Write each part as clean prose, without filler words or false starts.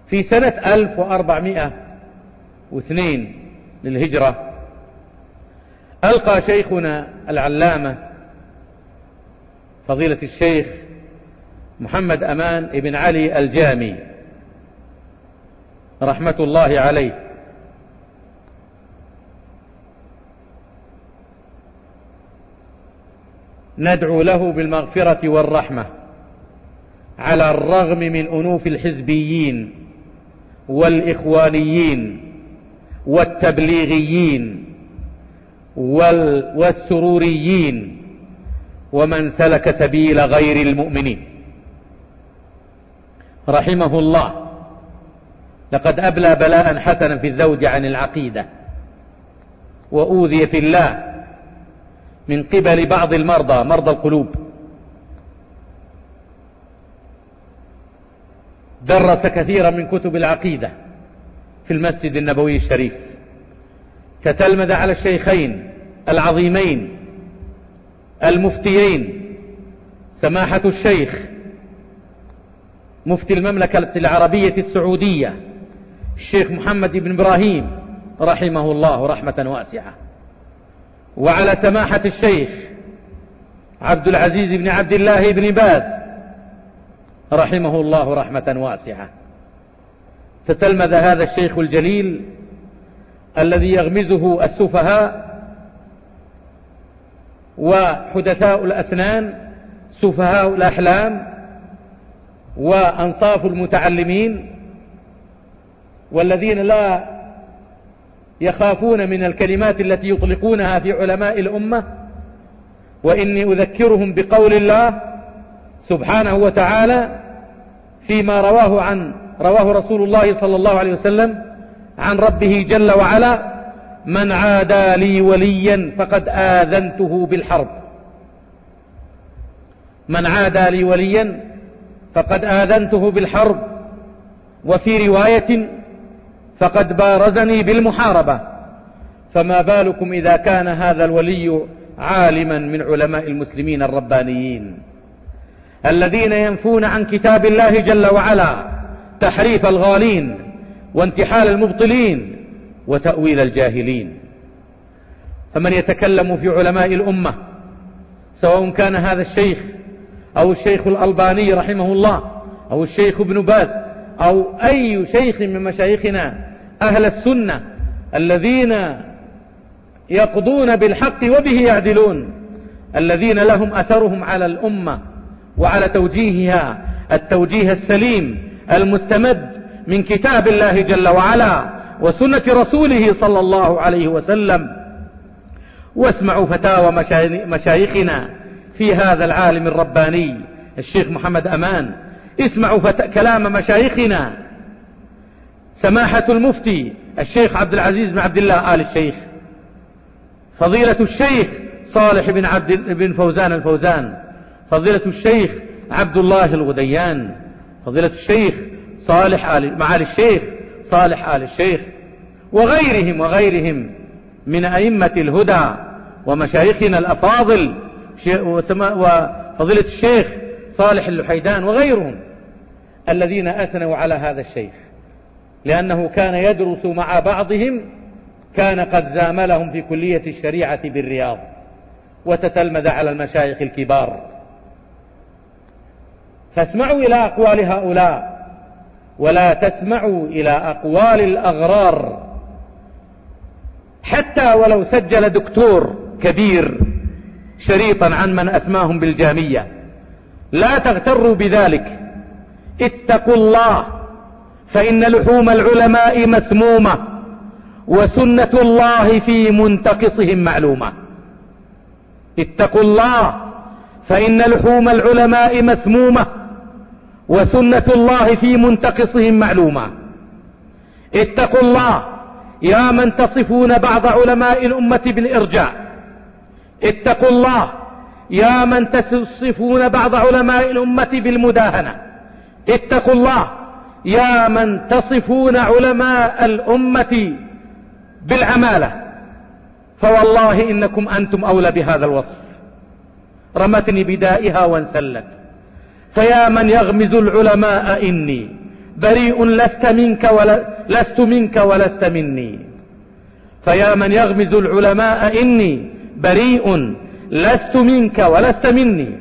في سنة 1402 للهجرة ألقى شيخنا العلامة فضيلة الشيخ محمد أمان بن علي الجامي رحمة الله عليه ندعو له بالمغفرة والرحمة على الرغم من أنوف الحزبيين والإخوانيين والتبليغيين والسروريين ومن سلك سبيل غير المؤمنين رحمه الله. لقد أبلى بلاء حسنا في الزوج عن العقيدة، وأوذي في الله من قبل بعض مرضى القلوب. درس كثيرا من كتب العقيدة في المسجد النبوي الشريف، تتلمذ على الشيخين العظيمين المفتيين سماحة الشيخ مفتي المملكة العربية السعودية الشيخ محمد بن إبراهيم رحمه الله رحمة واسعة، وعلى سماحة الشيخ عبد العزيز بن عبد الله بن باز رحمه الله رحمة واسعة. تتلمذ هذا الشيخ الجليل الذي يغمزه السفهاء وحدثاء الأسنان سفهاء الأحلام وأنصاف المتعلمين، والذين لا يخافون من الكلمات التي يطلقونها في علماء الأمة. وإني أذكرهم بقول الله سبحانه وتعالى فيما رواه رسول الله صلى الله عليه وسلم عن ربه جل وعلا: من عادى لي وليا فقد آذنته بالحرب. من عادى لي وليا فقد آذنته بالحرب، وفي رواية فقد بارزني بالمحاربة. فما بالكم إذا كان هذا الولي عالما من علماء المسلمين الربانيين الذين ينفون عن كتاب الله جل وعلا تحريف الغالين وانتحال المبطلين وتأويل الجاهلين. فمن يتكلم في علماء الأمة سواء كان هذا الشيخ أو الشيخ الألباني رحمه الله أو الشيخ ابن باز أو أي شيخ من مشايخنا أهل السنة الذين يقضون بالحق وبه يعدلون، الذين لهم أثرهم على الأمة وعلى توجيهها التوجيه السليم المستمد من كتاب الله جل وعلا وسنة رسوله صلى الله عليه وسلم. واسمعوا فتاوى مشايخنا في هذا العالم الرباني الشيخ محمد أمان، اسمعوا كلام مشايخنا سماحة المفتي الشيخ عبد العزيز بن عبد الله آل الشيخ، فضيلة الشيخ صالح بن فوزان الفوزان، فضيلة الشيخ عبد الله الغديان، فضيلة الشيخ معالي الشيخ صالح آل الشيخ، وغيرهم من أئمة الهدى ومشايخنا الأفاضل، وفضيلة الشيخ صالح اللحيدان وغيرهم الذين أثنوا على هذا الشيخ، لأنه كان يدرس مع بعضهم، كان قد زاملهم في كلية الشريعة بالرياض وتتلمذ على المشايخ الكبار. فاسمعوا إلى أقوال هؤلاء ولا تسمعوا إلى أقوال الأغرار، حتى ولو سجل دكتور كبير شريطا عن من أسماهم بالجامية. لا تغتروا بذلك، اتقوا الله، فإن لحوم العلماء مسمومة وسنة الله في منتقصهم معلومة. اتقوا الله، فإن لحوم العلماء مسمومة وسنة الله في منتقصهم معلومة. اتقوا الله يا من تصفون بعض علماء الأمة بالإرجاء، اتقوا الله يا من تصفون بعض علماء الأمة بالمداهنة، اتقوا الله يا من تصفون علماء الأمة بالعمالة، فوالله إنكم أنتم أولى بهذا الوصف. رمتني بدائها وانسلت، فيا من يغمز العلماء إني بريء لست منك ولست مني. فيا من يغمز العلماء إني بريء لست منك ولست مني.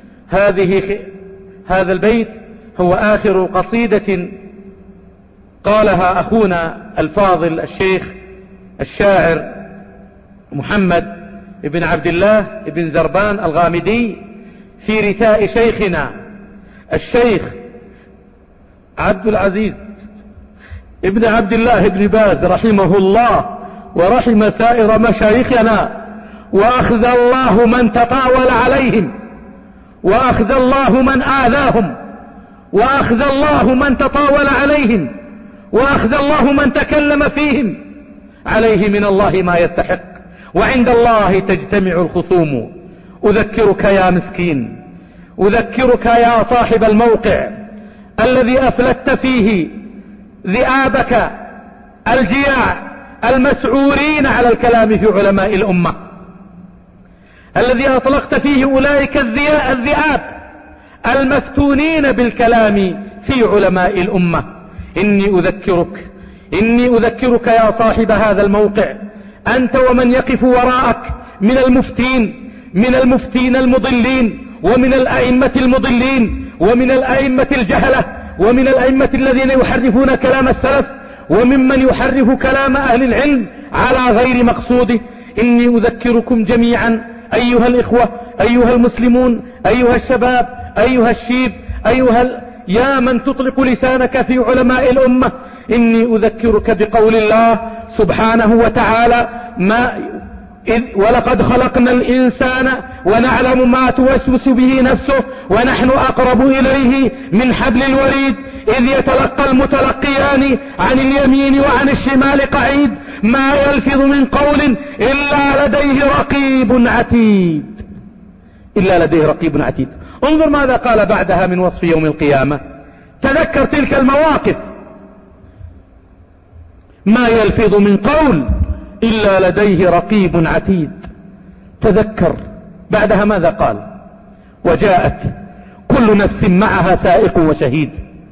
هذا البيت هو آخر قصيدة قالها أخونا الفاضل الشيخ الشاعر محمد بن عبد الله بن زربان الغامدي في رثاء شيخنا الشيخ عبد العزيز ابن عبد الله بن باز رحمه الله ورحم سائر مشايخنا، وأخذ الله من تطاول عليهم، وأخذ الله من آذاهم، وأخذ الله من تطاول عليهم، وأخذ الله من تكلم فيهم. عليه من الله ما يستحق، وعند الله تجتمع الخصوم. أذكرك يا مسكين، أذكرك يا صاحب الموقع الذي أفلت فيه ذئابك الجياع المسعورين على الكلام في علماء الأمة، الذي أطلقت فيه أولئك الذئاب المفتونين بالكلام في علماء الأمة. إني أذكرك يا صاحب هذا الموقع، أنت ومن يقف وراءك من المفتين المضلين، ومن الأئمة المضلين، ومن الأئمة الجهلة، ومن الأئمة الذين يحرفون كلام السلف، وممن يحرف كلام أهل العلم على غير مقصوده. إني أذكركم جميعا أيها الإخوة، أيها المسلمون، أيها الشباب، أيها الشيب، يا من تطلق لسانك في علماء الأمة، إني أذكرك بقول الله سبحانه وتعالى ولقد خلقنا الإنسان ونعلم ما توسوس به نفسه ونحن أقرب إليه من حبل الوريد إذ يتلقى المتلقيان عن اليمين وعن الشمال قعيد ما يلفظ من قول إلا لديه رقيب عتيد. انظر ماذا قال بعدها من وصف يوم القيامة. تذكر تلك المواقف، ما يلفظ من قول إلا لديه رقيب عتيد. تذكر بعدها ماذا قال. وجاءت كل نفس معها سائق وشهيد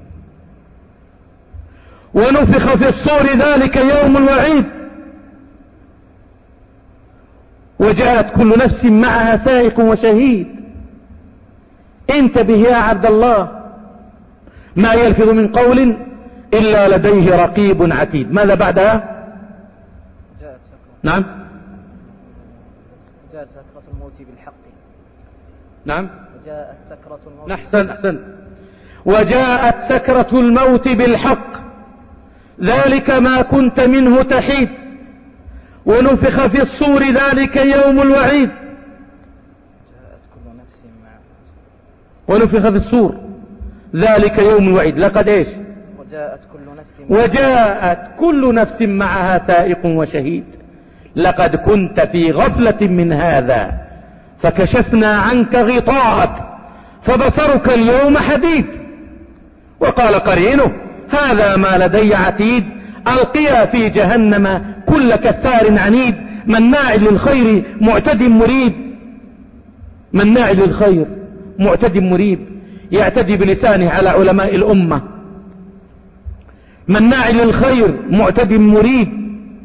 ونفخ في الصور ذلك يوم الوعيد. وجاءت كل نفس معها سائق وشهيد. انتبه يا عبد الله، ما يلفظ من قول إلا لديه رقيب عتيد. ماذا بعدها؟ نعم، جاءت سكرة الموت بالحق. نعم، وجاءت سكرة الموت. أحسن. وجاءت سكرة الموت بالحق ذلك ما كنت منه تحيد ونفخ في الصور ذلك يوم الوعيد. جاءت كل نفس معها. ونفخ في الصور ذلك يوم الوعيد. لقد ايش؟ وجاءت كل نفس معها سائق وشهيد. لقد كنت في غفلة من هذا فكشفنا عنك غطاءك فبصرك اليوم حديد. وقال قرينه هذا ما لدي عتيد. ألقيا في جهنم كل كفار عنيد مناع للخير معتد مريب. مناع للخير معتد مريب، يعتدي بلسانه على علماء الأمة. مناع للخير معتد مريب.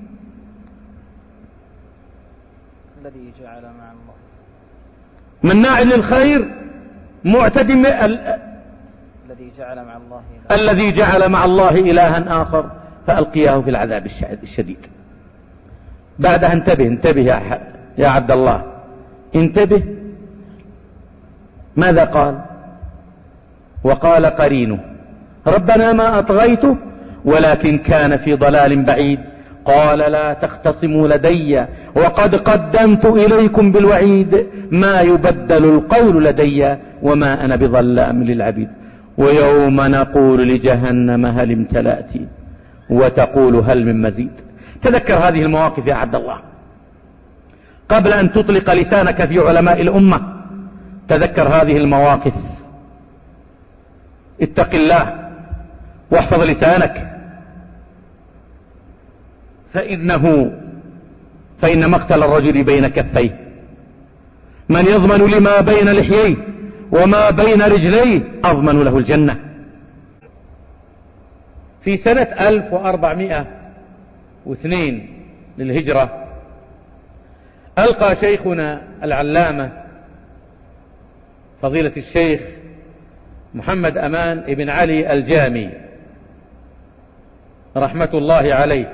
الذي جعل مع الله. مناع للخير معتد الذي جعل مع الله إلها آخر فألقياه في العذاب الشديد. بعدها انتبه يا عبد الله، انتبه ماذا قال. وقال قرينه ربنا ما أطغيته ولكن كان في ضلال بعيد. قال لا تختصموا لدي وقد قدمت إليكم بالوعيد ما يبدل القول لدي وما أنا بظلام للعبيد. ويوم نقول لجهنم هل امتلأت وتقول هل من مزيد. تذكر هذه المواقف يا عبد الله قبل أن تطلق لسانك في علماء الأمة. تذكر هذه المواقف. اتق الله واحفظ لسانك فإن مقتل الرجل بين كفيه. من يضمن لما بين لحييه وما بين رجليه أضمن له الجنة. في سنة 1402 للهجرة ألقى شيخنا العلامة فضيلة الشيخ محمد أمان بن علي الجامي رحمة الله عليه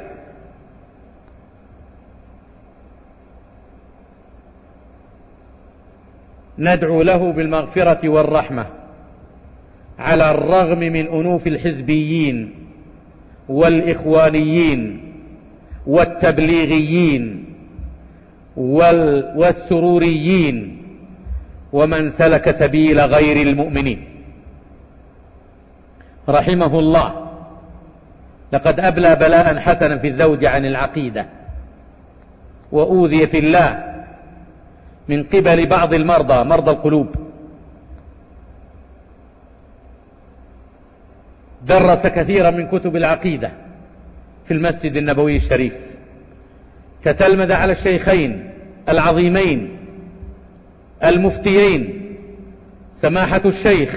ندعو له بالمغفرة والرحمة على الرغم من أنوف الحزبيين والإخوانيين والتبليغيين والسروريين ومن سلك سبيل غير المؤمنين رحمه الله. لقد أبلى بلاء حسنا في الزوج عن العقيدة، وأوذي في الله من قبل بعض مرضى القلوب. درس كثيرا من كتب العقيدة في المسجد النبوي الشريف، تتلمذ على الشيخين العظيمين المفتيين سماحة الشيخ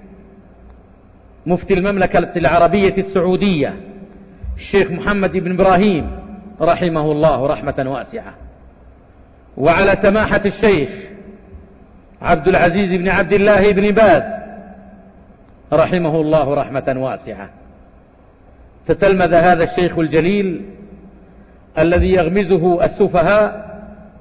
مفتي المملكة العربية السعودية الشيخ محمد بن إبراهيم رحمه الله رحمة واسعة، وعلى سماحة الشيخ عبد العزيز بن عبد الله بن باز رحمه الله رحمة واسعة. تتلمذ هذا الشيخ الجليل الذي يغمزه السفهاء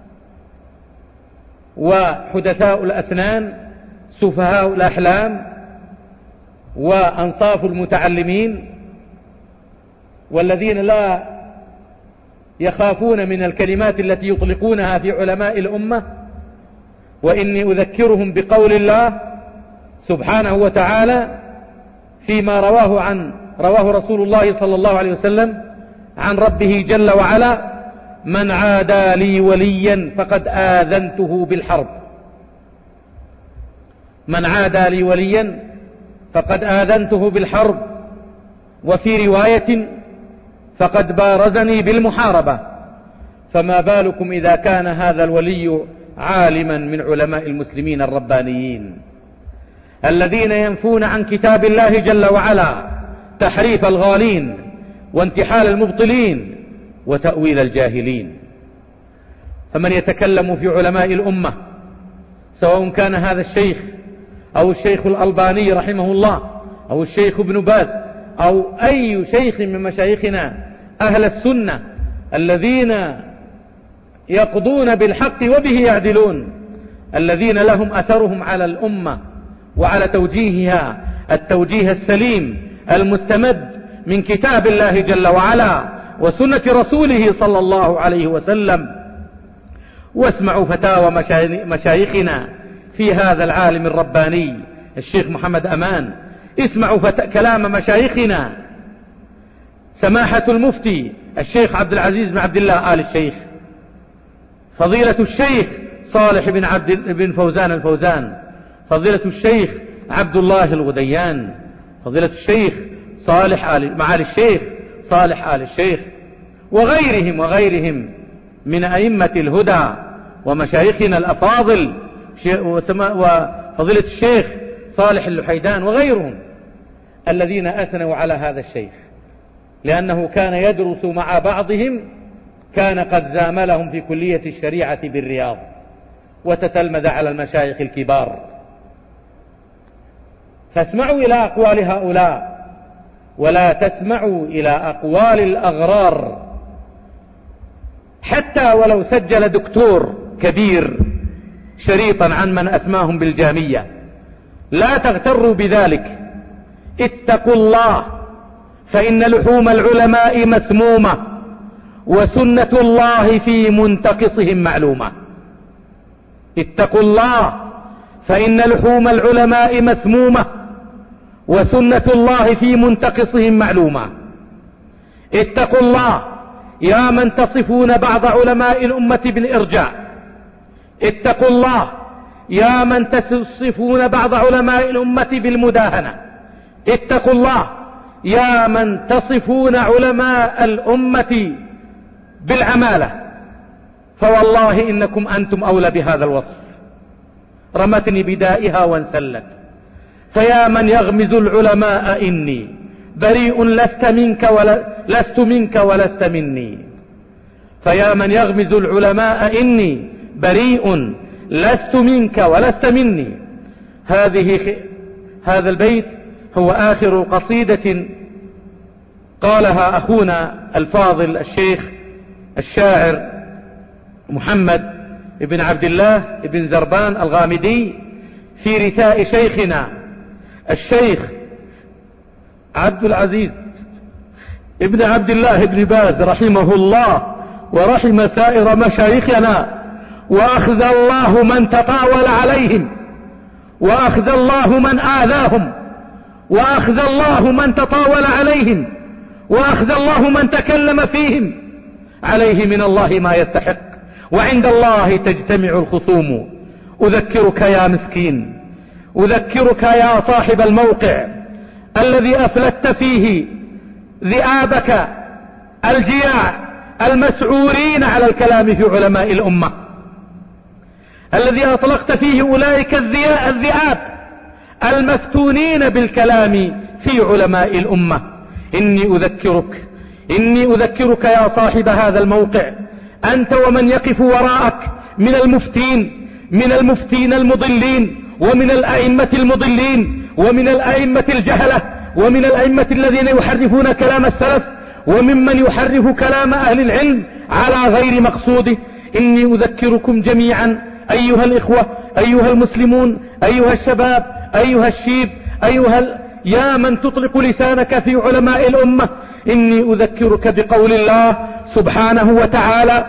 وحدثاء الأسنان سفهاء الأحلام وأنصاف المتعلمين، والذين لا يخافون من الكلمات التي يطلقونها في علماء الأمة. وإني أذكرهم بقول الله سبحانه وتعالى فيما رواه رسول الله صلى الله عليه وسلم عن ربه جل وعلا: من عادى لي وليا فقد آذنته بالحرب. من عادى لي وليا فقد آذنته بالحرب، وفي رواية فقد بارزني بالمحاربة. فما بالكم إذا كان هذا الولي عالما من علماء المسلمين الربانيين الذين ينفون عن كتاب الله جل وعلا تحريف الغالين وانتحال المبطلين وتأويل الجاهلين. فمن يتكلم في علماء الأمة سواء كان هذا الشيخ أو الشيخ الألباني رحمه الله أو الشيخ ابن باز أو أي شيخ من مشايخنا أهل السنة الذين يقضون بالحق وبه يعدلون، الذين لهم أثرهم على الأمة وعلى توجيهها التوجيه السليم المستمد من كتاب الله جل وعلا وسنة رسوله صلى الله عليه وسلم. واسمعوا فتاوى مشايخنا في هذا العالم الرباني الشيخ محمد أمان، اسمعوا كلام مشايخنا سماحة المفتي الشيخ عبد العزيز بن عبد الله آل الشيخ، فضيلة الشيخ صالح بن فوزان الفوزان، فضيلة الشيخ عبد الله الغديان، فضيلة الشيخ معالي الشيخ صالح آل الشيخ، وغيرهم من أئمة الهدى ومشايخنا الأفاضل، وفضيلة الشيخ صالح اللحيدان وغيرهم الذين أثنوا على هذا الشيخ، لأنه كان يدرس مع بعضهم، كان قد زاملهم في كلية الشريعة بالرياض وتتلمذ على المشايخ الكبار. فاسمعوا إلى أقوال هؤلاء ولا تسمعوا إلى أقوال الأغرار، حتى ولو سجل دكتور كبير شريطا عن من أسماهم بالجامية. لا تغتروا بذلك، اتقوا الله، فإن لحوم العلماء مسمومة وسنة الله في منتقصهم معلومة. اتقوا الله، فإن لحوم العلماء مسمومة وسنة الله في منتقصهم معلومة. اتقوا الله يا من تصفون بعض علماء الأمة بالإرجاء، اتقوا الله يا من تصفون بعض علماء الأمة بالمداهنة، اتقوا الله يا من تصفون علماء الأمة بالعمالة، فوالله إنكم أنتم أولى بهذا الوصف. رمتني بدائها وانسلت، فيا من يغمز العلماء إني بريء لست منك ولست مني. فيا من يغمز العلماء إني بريء لست منك ولست مني. هذا البيت هو آخر قصيدة قالها أخونا الفاضل الشيخ الشاعر محمد بن عبد الله بن زربان الغامدي في رثاء شيخنا الشيخ عبد العزيز ابن عبد الله بن باز رحمه الله ورحم سائر مشايخنا، وأخذ الله من تطاول عليهم، وأخذ الله من آذاهم، وأخذ الله من تطاول عليهم، وأخذ الله من تكلم فيهم. عليه من الله ما يستحق، وعند الله تجتمع الخصوم. أذكرك يا مسكين، أذكرك يا صاحب الموقع الذي أفلت فيه ذئابك الجياع المسعورين على الكلام في علماء الأمة، الذي أطلقت فيه أولئك الذئاب المفتونين بالكلام في علماء الأمة. إني أذكرك يا صاحب هذا الموقع، أنت ومن يقف وراءك من المفتين المضلين، ومن الأئمة المضلين، ومن الأئمة الجهلة، ومن الأئمة الذين يحرفون كلام السلف، وممن يحرف كلام أهل العلم على غير مقصوده. إني أذكركم جميعا أيها الإخوة، أيها المسلمون، أيها الشباب، أيها الشيب، يا من تطلق لسانك في علماء الأمة، إني أذكرك بقول الله سبحانه وتعالى: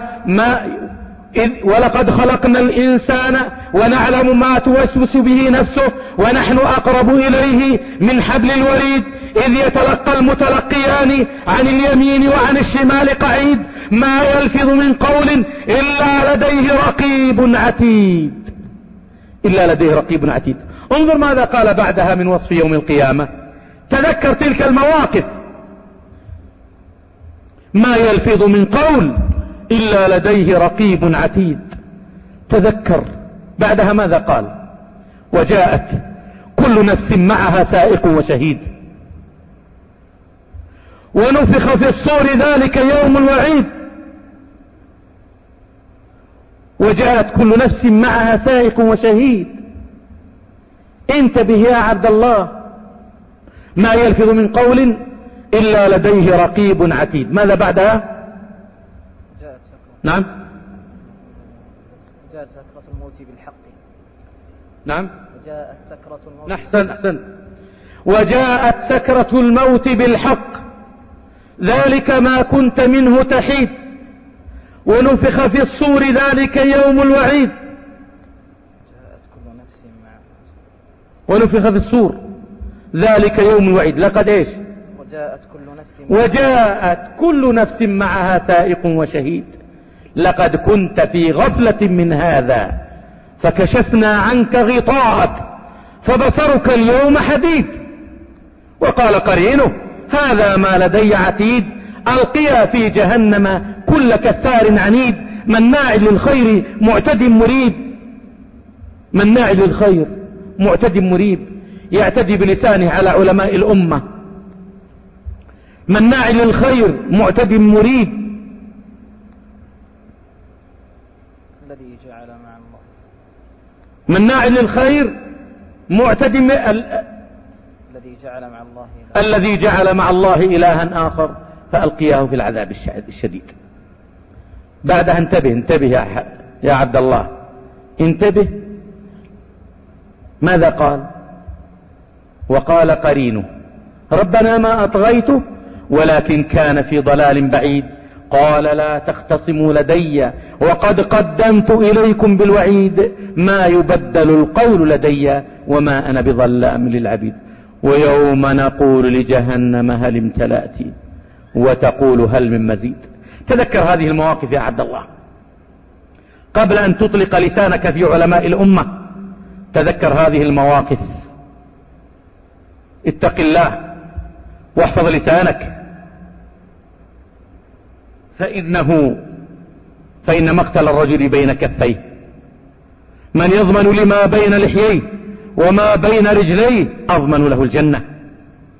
ولقد خلقنا الإنسان ونعلم ما توسوس به نفسه ونحن أقرب إليه من حبل الوريد إذ يتلقى المتلقيان عن اليمين وعن الشمال قعيد ما يلفظ من قول إلا لديه رقيب عتيد. إلا لديه رقيب عتيد. انظر ماذا قال بعدها من وصف يوم القيامة. تذكر تلك المواقف. ما يلفظ من قول إلا لديه رقيب عتيد. تذكر بعدها ماذا قال: وجاءت كل نفس معها سائق وشهيد ونفخ في الصور ذلك يوم الوعيد. وجاءت كل نفس معها سائق وشهيد. انتبه يا عبد الله، ما يلفظ من قول إلا لديه رقيب عتيد. ماذا بعدها؟ نعم، جاءت سكرة الموت بالحق. نعم، وجاءت سكرة الموت. أحسن. وجاءت سكرة الموت بالحق ذلك ما كنت منه تحيد ونفخ في الصور ذلك يوم الوعيد. جاءت كل نفس ونفخ في الصور ذلك يوم الوعيد. لقد ايش؟ وجاءت كل نفس معها سائق وشهيد. لقد كنت في غفلة من هذا فكشفنا عنك غطاءك فبصرك اليوم حديد. وقال قرينه: هذا ما لدي عتيد. ألقيا في جهنم كل كفار عنيد مناع للخير معتد مريب. مناع للخير معتد مريب، يعتدي بلسانه على علماء الأمة. مناع للخير معتد مريب. الذي جعل مع الله. مناع للخير معتد الذي جعل مع الله إلها آخر فألقياه في العذاب الشديد. بعدها انتبه يا عبد الله، انتبه ماذا قال. وقال قرينه: ربنا ما أطغيته ولكن كان في ضلال بعيد. قال: لا تختصموا لدي وقد قدمت إليكم بالوعيد. ما يبدل القول لدي وما أنا بظلام للعبيد. ويوم نقول لجهنم هل امتلأت وتقول هل من مزيد. تذكر هذه المواقف يا عبد الله قبل أن تطلق لسانك في علماء الأمة. تذكر هذه المواقف. اتق الله واحفظ لسانك، فإن مقتل الرجل بين كفيه. من يضمن لما بين لحييه وما بين رجليه أضمن له الجنة.